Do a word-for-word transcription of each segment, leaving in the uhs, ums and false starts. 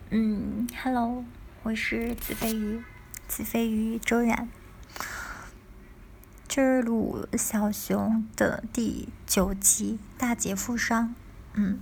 嗯，Hello，我是子飞鱼，子飞鱼周冉。这儿录小熊的第九集，大姐负伤。嗯，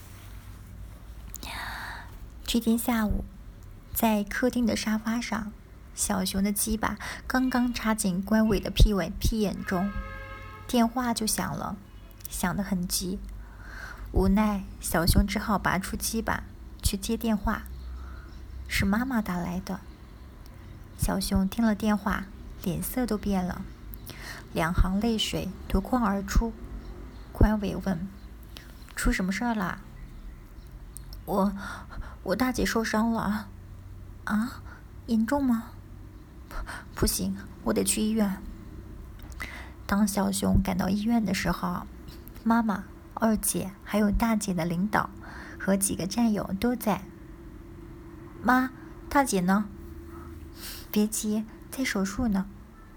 这天下午，在客厅的沙发上，小熊的鸡巴刚刚插进关伟的屁尾屁眼中，电话就响了，响得很急。无奈，小熊只好拔出鸡巴去接电话。是妈妈打来的。小熊听了电话，脸色都变了，两行泪水夺眶而出。关伟问：“出什么事儿啦？”“我，我大姐受伤了。”“啊？严重吗？”“不行，我得去医院。”当小熊赶到医院的时候，妈妈、二姐还有大姐的领导和几个战友都在。妈，大姐呢？别急，在手术呢。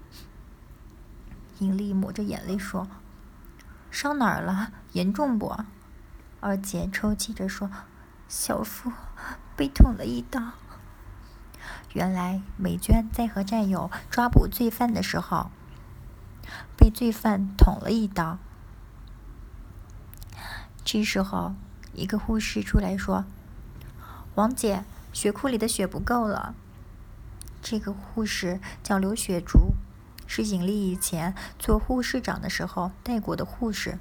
尹丽抹着眼泪说：“伤哪儿了？严重不？”二姐抽泣着说：“小腹被捅了一刀。”原来美娟在和战友抓捕罪犯的时候，被罪犯捅了一刀。这时候，一个护士出来说：“王姐，血库里的血不够了。”这个护士叫刘雪竹，是尹丽以前做护士长的时候带过的护士。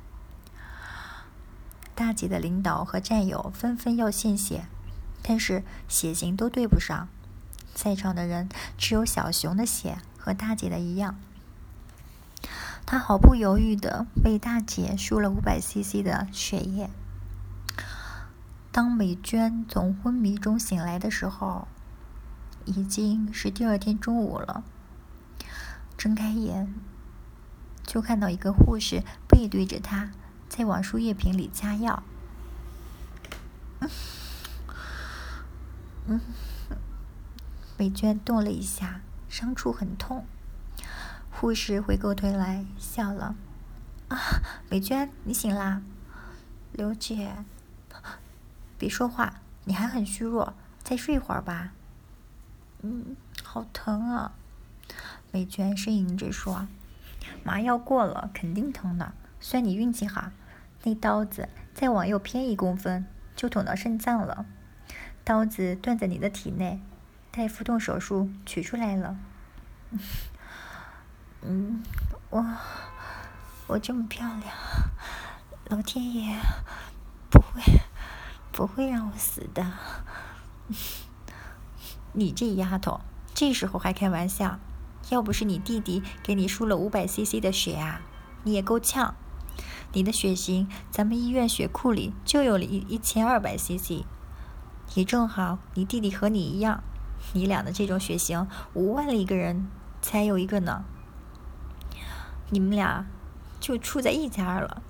大姐的领导和战友纷纷要献血，但是血型都对不上，在场的人只有小熊的血和大姐的一样。他毫不犹豫地为大姐输了 五百C C 的血液。当美娟从昏迷中醒来的时候，已经是第二天中午了。睁开眼，就看到一个护士背对着她，在往输液瓶里加药。嗯，美娟动了一下，伤处很痛。护士回过头来笑了：“啊，美娟，你醒啦？”“刘姐，别说话，你还很虚弱，再睡会儿吧。”“嗯，好疼啊。”美娟呻吟着说：“麻药过了，肯定疼的。算你运气好，那刀子再往右偏一公分，就捅到肾脏了。刀子断在你的体内，大夫动手术取出来了。”“嗯，我我这么漂亮，老天爷不会不会让我死的。”“你这丫头，这时候还开玩笑？要不是你弟弟给你输了 五百C C 的血啊，你也够呛。你的血型，咱们医院血库里就有了一一千二百 C C， 也正好你弟弟和你一样，你俩的这种血型，五万里一个人才有一个呢。你们俩就处在一家了。”“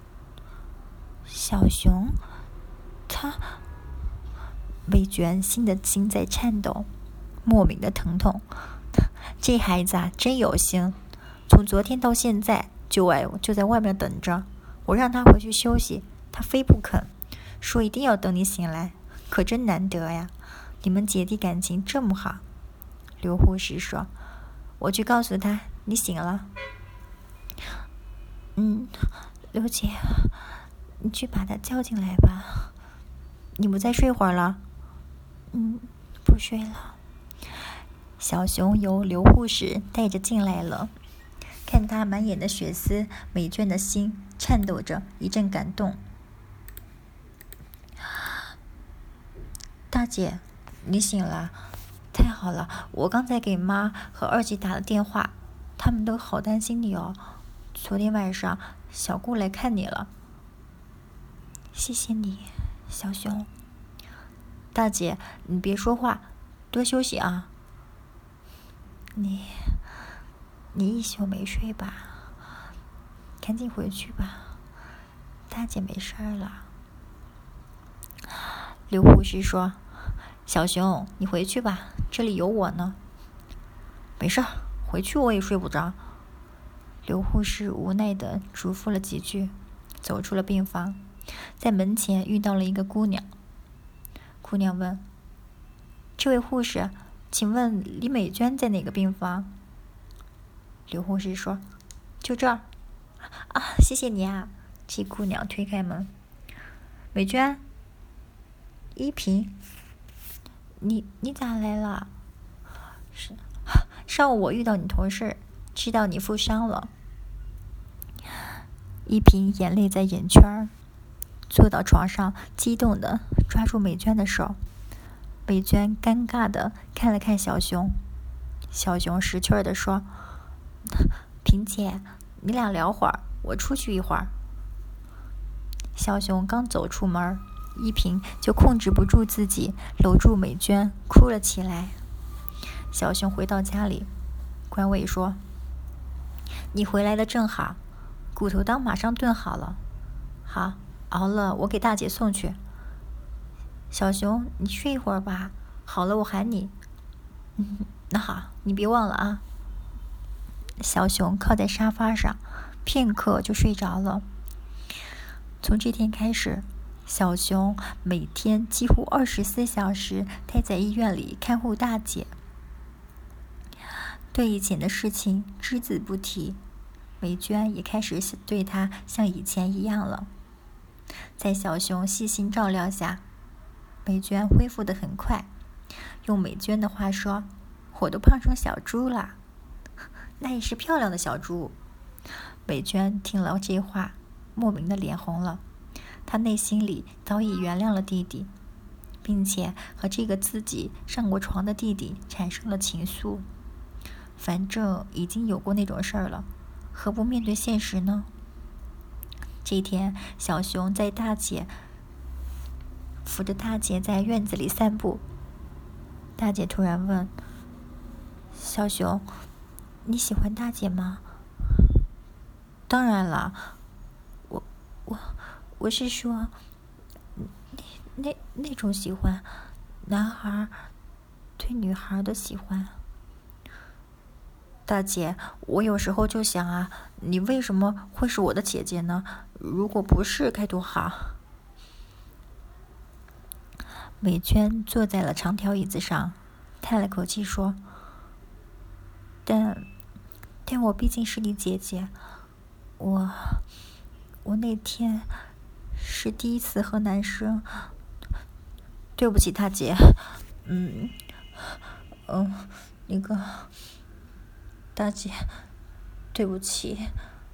小熊，他……”美娟心的心在颤抖，莫名的疼痛。这孩子啊，真有心，从昨天到现在就外就在外面等着我，让他回去休息，他非不肯，说一定要等你醒来，可真难得呀！你们姐弟感情这么好。”刘护士说：“我去告诉他你醒了。”“嗯，刘姐，你去把他叫进来吧。”“你不再睡会儿了？”“嗯，不睡了。”小熊由刘护士带着进来了，看他满眼的血丝，美娟的心颤抖着，一阵感动。“大姐，你醒了，太好了！我刚才给妈和二姐打了电话，他们都好担心你哦。昨天晚上小顾来看你了。”“谢谢你，小熊。”“大姐，你别说话，多休息啊。”“你，你一宿没睡吧？赶紧回去吧，大姐没事儿了。”刘护士说：“小熊，你回去吧，这里有我呢。”“没事，回去我也睡不着。”刘护士无奈地嘱咐了几句，走出了病房，在门前遇到了一个姑娘。姑娘问：“ 这位护士，请问李美娟在哪个病房？刘护士说：“就这儿。”啊，谢谢你啊！季姑娘推开门。美娟，依萍，你你咋来了？是上午我遇到你同事，知道你负伤了。依萍眼泪在眼圈，坐到床上，激动地抓住美娟的手。美娟尴尬地看了看小熊，小熊识趣儿地说：“萍姐，你俩聊会儿，我出去一会儿。”小熊刚走出门，依萍就控制不住自己，搂住美娟哭了起来。小熊回到家里，官卫说：“你回来的正好，骨头汤马上炖好了。好，熬了我给大姐送去。小熊，你睡一会儿吧，好了我喊你。”“嗯，那好，你别忘了啊。”小熊靠在沙发上，片刻就睡着了。从这天开始，小熊每天几乎二十四小时待在医院里看护大姐，对以前的事情只字不提。美娟也开始对他像以前一样了。在小熊细心照料下，美娟恢复得很快。用美娟的话说，我都胖成小猪了。那也是漂亮的小猪。美娟听了这话，莫名的脸红了。她内心里早已原谅了弟弟，并且和这个自己上过床的弟弟产生了情愫。反正已经有过那种事儿了，何不面对现实呢？这天，小熊在大姐扶着大姐在院子里散步。大姐突然问：“小熊，你喜欢大姐吗？”“当然了，我我我是说，那那那种喜欢，男孩对女孩的喜欢。”“大姐，我有时候就想啊，你为什么会是我的姐姐呢？如果不是该多好。”美娟坐在了长条椅子上，叹了口气说：“但但我毕竟是你姐姐，我我那天是第一次和男生。对不起，大姐，嗯嗯，那个大姐，对不起。”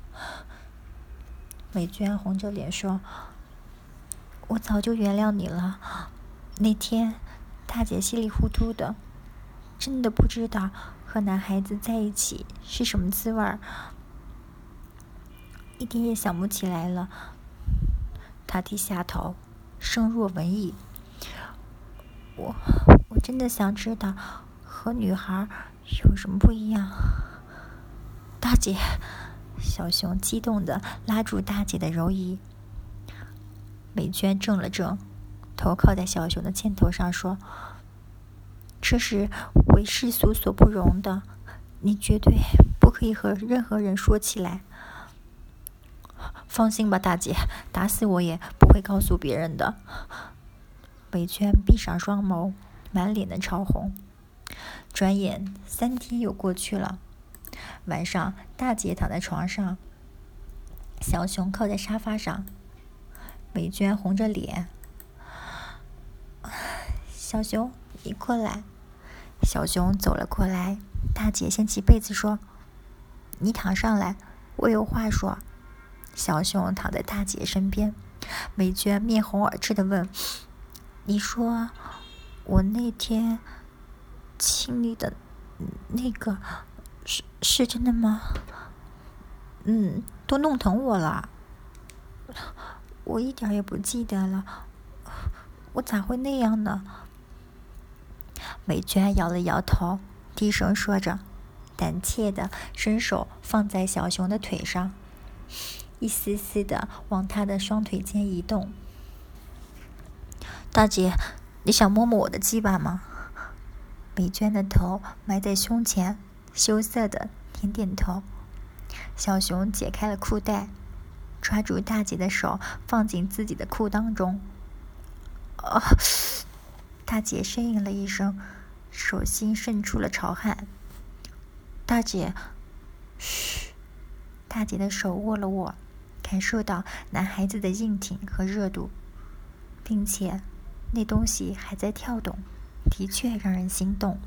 美娟红着脸说：“我早就原谅你了。那天大姐稀里糊涂的，真的不知道和男孩子在一起是什么滋味儿，一点也想不起来了。”她低下头，声若蚊蚁：“我我真的想知道和女孩有什么不一样。”“大姐！”小熊激动地拉住大姐的柔衣。美娟怔了怔，头靠在小熊的肩头上说：“这是为世俗所不容的，你绝对不可以和任何人说起来。”“放心吧，大姐，打死我也不会告诉别人的。”美娟闭上双眸，满脸的潮红。转眼三天又过去了。晚上，大姐躺在床上，小熊靠在沙发上。美娟红着脸：“小熊，你过来。”小熊走了过来，大姐掀起被子说：“你躺上来，我有话说。”小熊躺在大姐身边。美娟面红耳赤地问：“你说我那天亲你的那个是是真的吗？”“嗯，都弄疼我了。我一点也不记得了，我咋会那样呢？”美娟摇了摇头，低声说着，胆怯地伸手放在小熊的腿上，一丝丝地往他的双腿间移动。“大姐，你想摸摸我的鸡巴吗？”美娟的头埋在胸前，羞涩地点点头。小熊解开了裤带，抓住大姐的手放进自己的裤裆中。“啊！”大姐呻吟了一声， 手心渗出了潮汗。大姐，嘘。大姐的手握了握，感受到男孩子的硬挺和热度，并且那东西还在跳动，的确让人心动。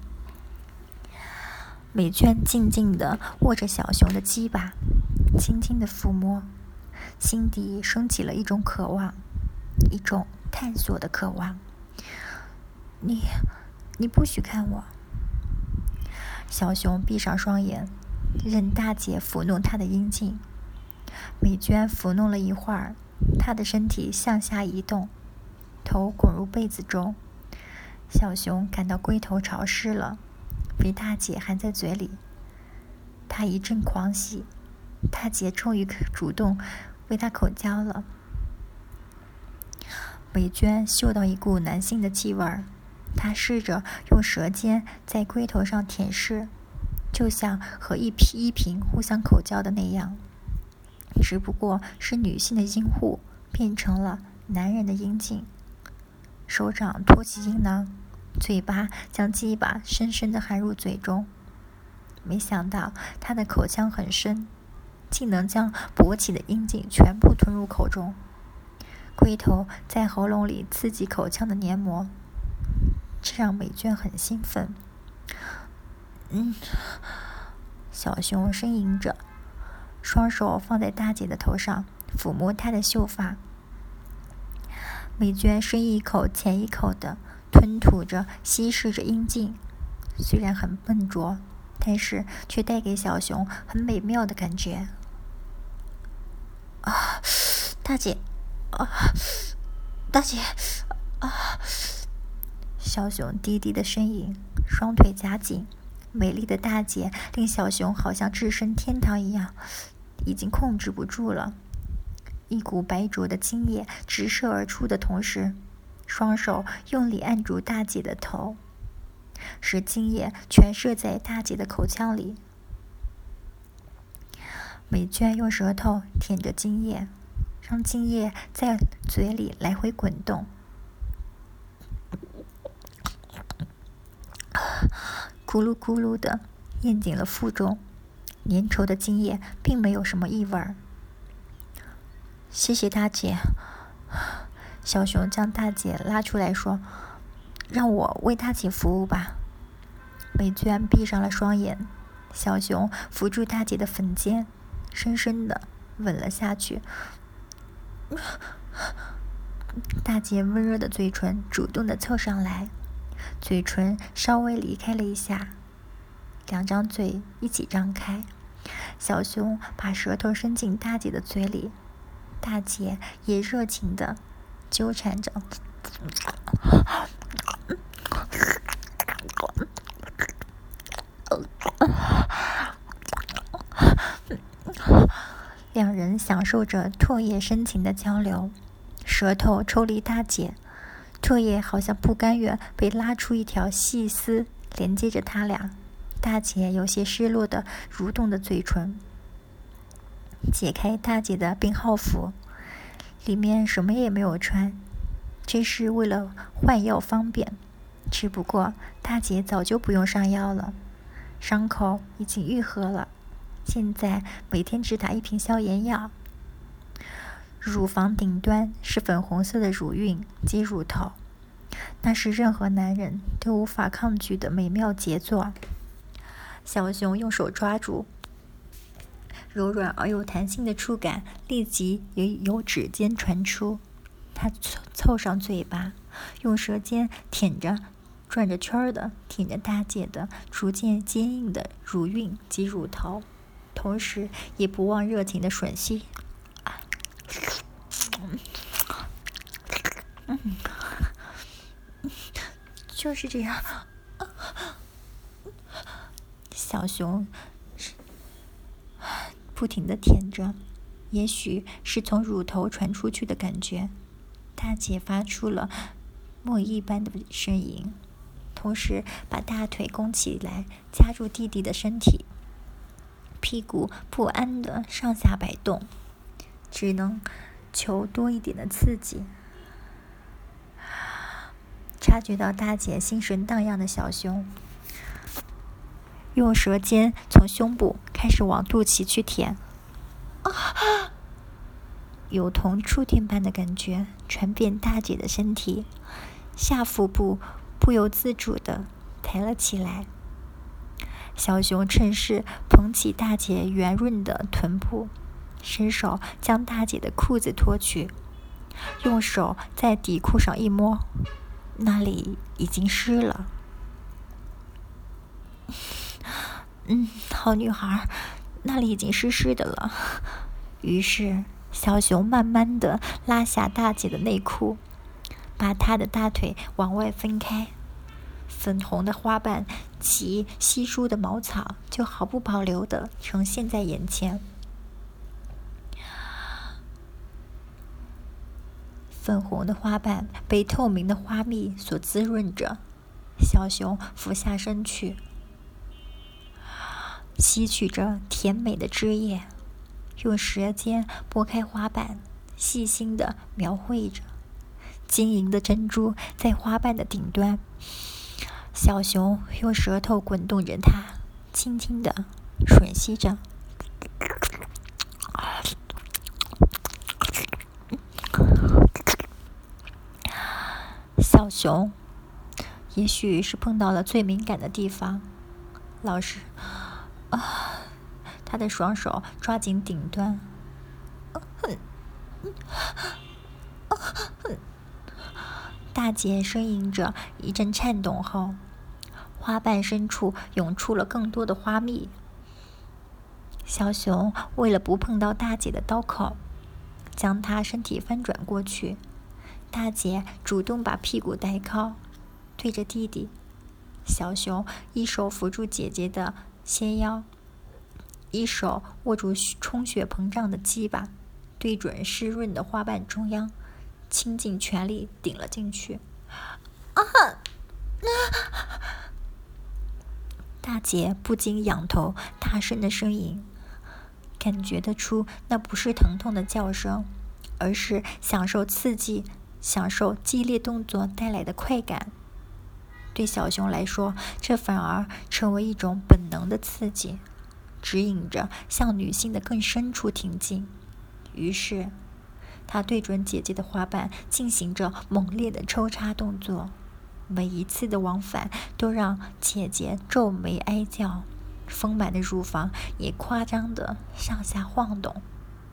美娟静静地握着小熊的鸡巴，轻轻地抚摸，心底升起了一种渴望，一种探索的渴望。你，你不许看我。小熊闭上双眼，任大姐抚弄她的阴茎。美娟抚弄了一会儿，她的身体向下移动，头滚入被子中。小熊感到龟头潮湿了，被大姐含在嘴里。他一阵狂喜，大姐终于主动为他口交了。美娟嗅到一股男性的气味儿，她试着用舌尖在龟头上舔舐，就像和一匹一瓶互相口交的那样，只不过是女性的阴户变成了男人的阴茎。手掌托起阴囊，嘴巴将鸡巴深深地含入嘴中。没想到他的口腔很深，竟能将勃起的阴茎全部吞入口中。龟头在喉咙里刺激口腔的黏膜，这让美娟很兴奋。嗯，小熊呻吟着，双手放在大姐的头上，抚摸她的秀发。美娟深一口浅一口的吞吐着，稀释着阴茎，虽然很笨拙，但是却带给小熊很美妙的感觉。啊，大姐，啊，大姐，啊！小熊低低的呻吟，双腿夹紧。美丽的大姐令小熊好像置身天堂一样，已经控制不住了。一股白灼的精液直射而出的同时，双手用力按住大姐的头，使精液全射在大姐的口腔里。美娟用舌头舔着精液，让精液在嘴里来回滚动。咕噜咕噜的咽进了腹中，粘稠的精液并没有什么异味儿。谢谢大姐。小熊将大姐拉出来说，让我为大姐服务吧。美娟闭上了双眼，小熊扶住大姐的粉尖，深深的吻了下去。大姐温热的嘴唇主动的凑上来，嘴唇稍微离开了一下，两张嘴一起张开。小熊把舌头伸进大姐的嘴里，大姐也热情的纠缠着。两人享受着唾液深情的交流，舌头抽离大姐，唾液好像不甘愿被拉出一条细丝连接着他俩。大姐有些失落的蠕动的嘴唇，解开大姐的病号服，里面什么也没有穿，这是为了换药方便。只不过大姐早就不用上药了，伤口已经愈合了，现在每天只打一瓶消炎药。乳房顶端是粉红色的乳晕及乳头，那是任何男人都无法抗拒的美妙杰作。小熊用手抓住，柔软而有弹性的触感立即由由指尖传出。他凑凑上嘴巴，用舌尖舔着转着圈的舔着大姐的逐渐坚硬的乳晕及乳头，同时也不忘热情的吮吸。嗯，就是这样。小熊不停地舔着，也许是从乳头传出去的感觉。大姐发出了莫一般的呻吟，同时把大腿弓起来夹住弟弟的身体，屁股不安地上下摆动，只能求多一点的刺激。 察觉到大姐心神荡漾的小熊，用舌尖从胸部开始往肚脐去舔，啊，有同触电般的感觉传遍大姐的身体，下腹部不由自主地抬了起来。小熊趁势捧起大姐圆润的臀部，伸手将大姐的裤子脱去，用手在底裤上一摸，那里已经湿了。嗯，好女孩，那里已经湿湿的了。于是小熊慢慢地拉下大姐的内裤，把她的大腿往外分开，粉红的花瓣及稀疏的毛草就毫不保留地呈现在眼前。粉红的花瓣被透明的花蜜所滋润着，小熊俯下身去，吸取着甜美的汁液，用舌尖拨开花瓣，细心地描绘着晶莹的珍珠在花瓣的顶端。小熊用舌头滚动着它，轻轻地吮吸着。小熊也许是碰到了最敏感的地方，老师啊，他的双手抓紧顶端，大姐呻吟着一阵颤动后，花瓣深处涌出了更多的花蜜。小熊为了不碰到大姐的刀口，将她身体翻转过去。大姐主动把屁股抬高，对着弟弟。小熊一手扶住姐姐的纤腰，一手握住充血膨胀的鸡巴，对准湿润的花瓣中央，倾尽全力顶了进去。啊！大姐不禁仰头大声的呻吟，感觉得出那不是疼痛的叫声，而是享受刺激、享受激烈动作带来的快感。对小熊来说，这反而成为一种本能的刺激，指引着向女性的更深处挺进。于是他对准姐姐的花瓣进行着猛烈的抽插动作，每一次的往返都让姐姐皱眉哀叫，丰满的乳房也夸张地上下晃动。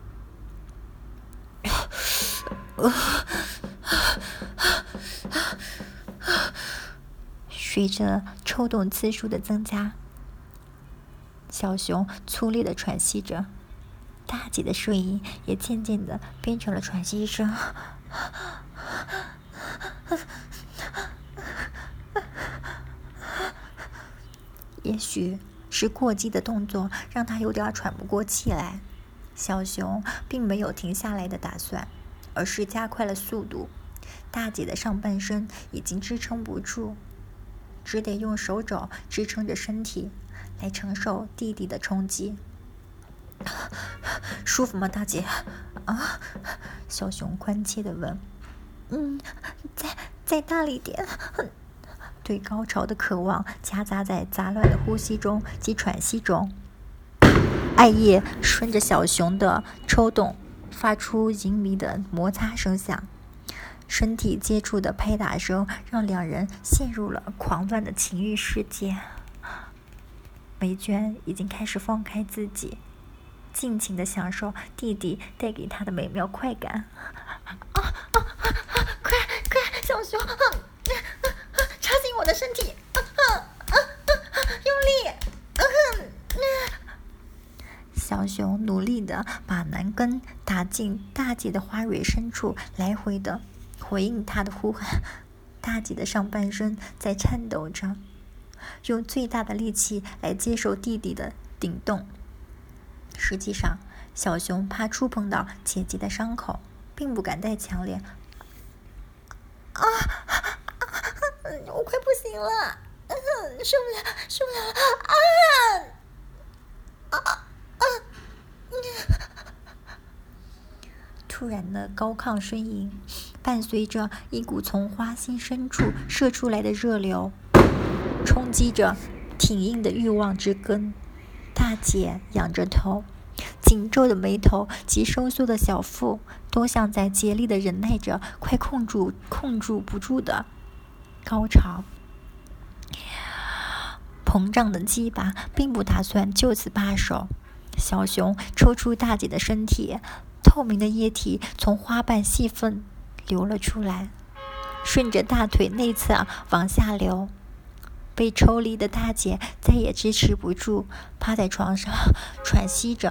随着抽动次数的增加，小熊粗烈地喘息着，大姐的声音也渐渐地变成了喘息声。也许是过激的动作让她有点喘不过气来，小熊并没有停下来的打算，而是加快了速度。大姐的上半身已经支撑不住，只得用手肘支撑着身体来承受弟弟的冲击。舒服吗，大姐？啊，小熊关切地问。嗯，再再大力点。对高潮的渴望夹杂在杂乱的呼吸中及喘息中，艾叶顺着小熊的抽动发出淫靡的摩擦声响，身体接触的拍打声让两人陷入了狂乱的情欲世界。美娟已经开始放开自己，尽情地享受弟弟带给她的美妙快感。啊啊啊啊！快快，小熊，啊啊啊、插进我的身体，啊啊啊啊、用力！啊啊、小熊努力地把男根打进大姐的花蕊深处，来回地回应她的呼喊。大姐的上半身在颤抖着，用最大的力气来接受弟弟的顶动。实际上，小熊怕触碰到姐姐的伤口，并不敢太强烈。啊，我快不行了，受不了，受不了了！啊啊啊！突然的高亢呻吟伴随着一股从花心深处射出来的热流，冲击着挺硬的欲望之根。大姐仰着头，紧皱的眉头及收缩的小腹都像在竭力地忍耐着快控住控制不住的高潮。膨胀的鸡巴并不打算就此罢手，小熊抽出大姐的身体，透明的液体从花瓣细缝流了出来，顺着大腿内侧往下流。被抽离的大姐再也支持不住，趴在床上喘息着。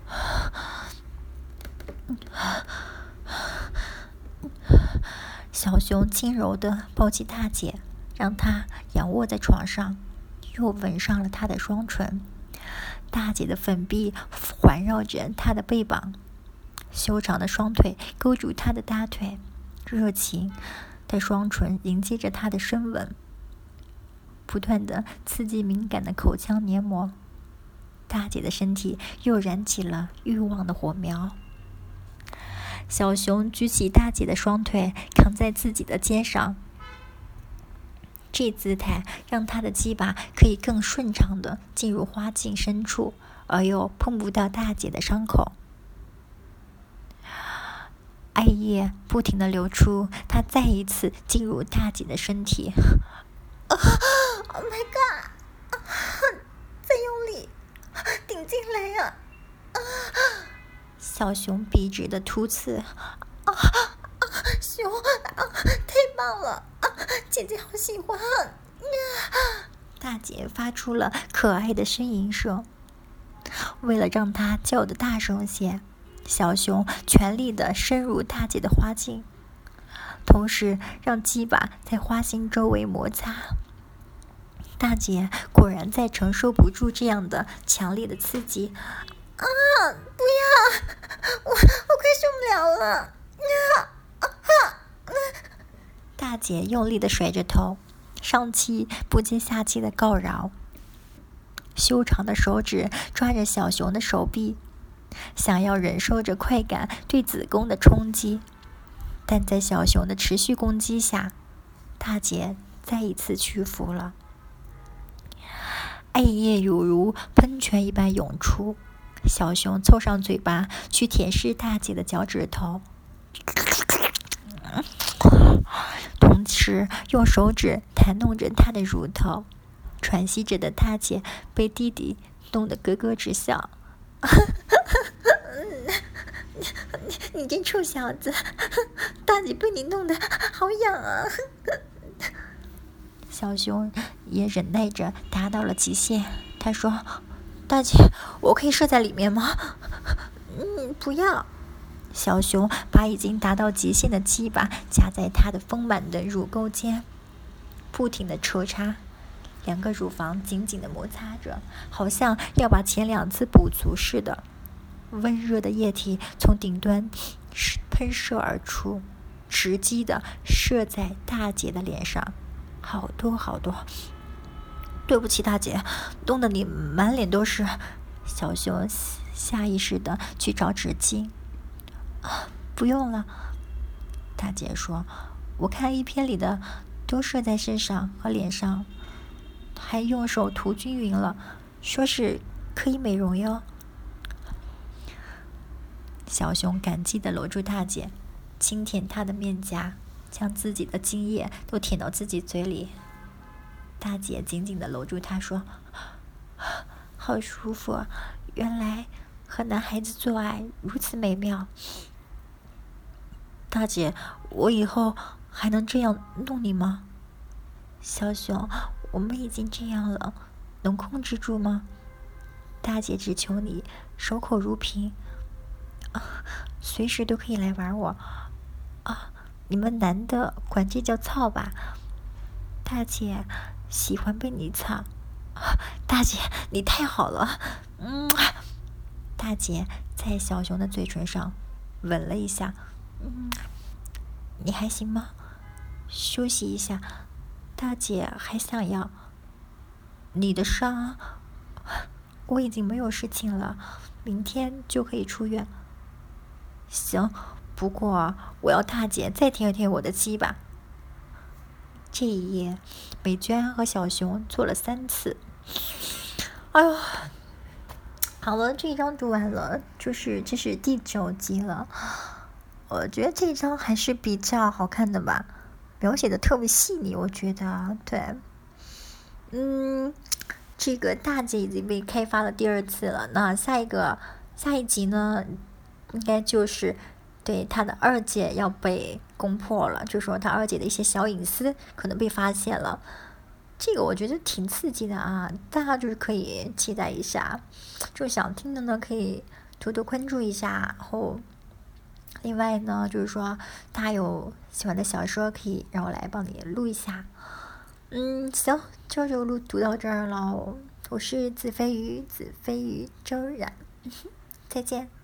小熊轻柔地抱起大姐，让她仰卧在床上，又吻上了她的双唇。大姐的粉臂环绕着她的背膀，修长的双腿勾住她的大腿，热情的双唇迎接着她的深吻，不断的刺激敏感的口腔黏膜。大姐的身体又燃起了欲望的火苗。小熊举起大姐的双腿，扛在自己的肩上，这姿态让他的鸡巴可以更顺畅地进入花茎深处，而又碰不到大姐的伤口。艾叶不停地流出，他再一次进入大姐的身体。Oh my god！ 再用力顶进来呀！小熊笔直的突刺。啊啊！熊啊！太棒了！啊，姐姐好喜欢！大姐发出了可爱的呻吟声。为了让她叫得大声些，小熊全力地深入大姐的花茎，同时让鸡巴在花心周围摩擦。大姐果然再承受不住这样的强烈的刺激。啊！不要！我我快受不了了！啊啊啊！大姐用力地甩着头，上气不接下气地告饶。修长的手指抓着小熊的手臂，想要忍受着快感对子宫的冲击，但在小熊的持续攻击下，大姐再一次屈服了。艾叶犹如喷泉一般涌出，小熊凑上嘴巴去舔舐大姐的脚趾头，同时用手指弹弄着她的乳头。喘息着的大姐被弟弟弄得咯咯直笑。你你这臭小子，大姐被你弄得好痒啊！小熊也忍耐着达到了极限，他说：大姐，我可以射在里面吗？嗯，不要。小熊把已经达到极限的鸡巴夹在他的丰满的乳沟间，不停地抽插，两个乳房紧紧地摩擦着，好像要把前两次补足似的。温热的液体从顶端喷射而出，直击地射在大姐的脸上，好多好多。对不起，大姐，冻得你满脸都是。小熊下意识地去找纸巾。啊，不用了。大姐说，我看一片里的都射在身上和脸上，还用手涂均匀了，说是可以美容哟。小熊感激地搂住大姐，轻舔她的面颊，将自己的精液都舔到自己嘴里。大姐紧紧地搂住他说，好舒服，原来和男孩子做爱如此美妙。大姐，我以后还能这样弄你吗？小熊，我们已经这样了，能控制住吗？大姐只求你守口如瓶，啊，随时都可以来玩我。啊，你们男的管这叫操吧？大姐喜欢被你操。啊，大姐你太好了。嗯，大姐在小熊的嘴唇上吻了一下。嗯，你还行吗？休息一下，大姐还想要。你的伤，我已经没有事情了，明天就可以出院。行， 不过我要大姐再舔一舔我的鸡吧。这一夜，美娟和小熊做了三次。哎呦，好了，这一章读完了，就是这是第九集了。我觉得这一章还是比较好看的吧，描写的特别细腻，我觉得对。嗯，这个大姐已经被开发了第二次了，那下一个下一集呢，应该就是对他的二姐要被攻破了，就说他二姐的一些小隐私可能被发现了。这个我觉得挺刺激的啊，大家就是可以期待一下，就想听的呢可以多多关注一下。然后，另外呢就是说，大家有喜欢的小说可以让我来帮你录一下。嗯，行，这就录读到这儿了。我是子非鱼，子非鱼，周冉，再见。